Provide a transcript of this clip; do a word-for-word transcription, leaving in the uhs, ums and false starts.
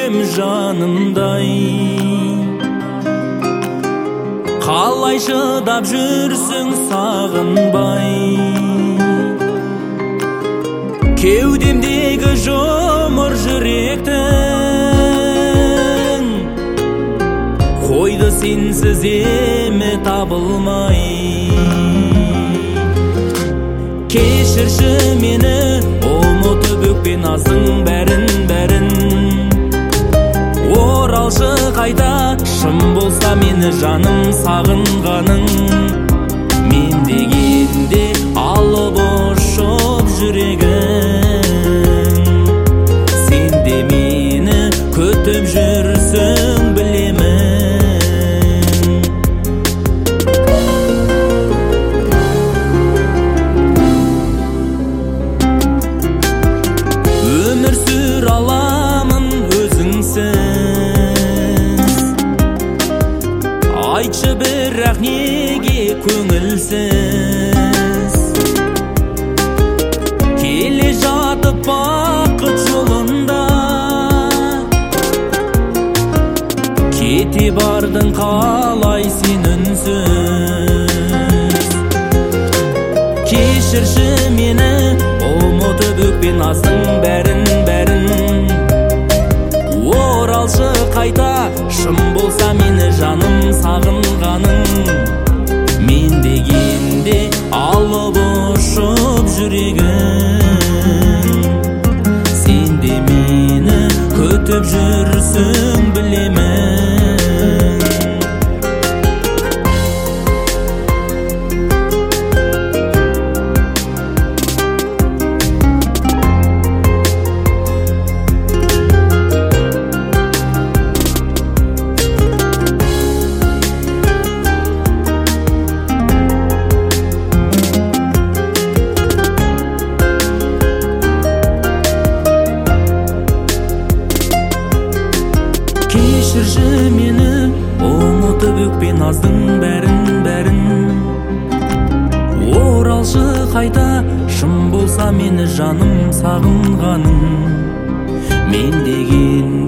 күйем жанымдай. Қалай шыдап жүрсің сағынбай, кеудемдегі жұмыр жүректің қойды сенсіз емі табылмай. Кешірші мені, ұмытып өкпе наздың бәрін бәрін. Оралшы қайта, шын болса мені жаным сағынғаның. Мен дегенде алып ұшып жүрегің, сен де мені күтіп жүрсің білемін. Өмір сүр аламын өзіңсіз, айтшы бірақ неге көңілсіз. Келе жатып бақыт жолында, кете бардың қалай сен үнсіз. Кешірші мені, ұмытып өкпе наздың бәрін бәрін. Оралшы қайта, шын болса мені жаным сағынғаның. Мен дегенде алып ұшып жүрегің, сен де мені күтіп жүрсің білемін. Кешірші мені, ұмытып өкпе наздың бәрін бәрін. Оралшы қайта, шын болса мені жаным сағынғаның. Мен деген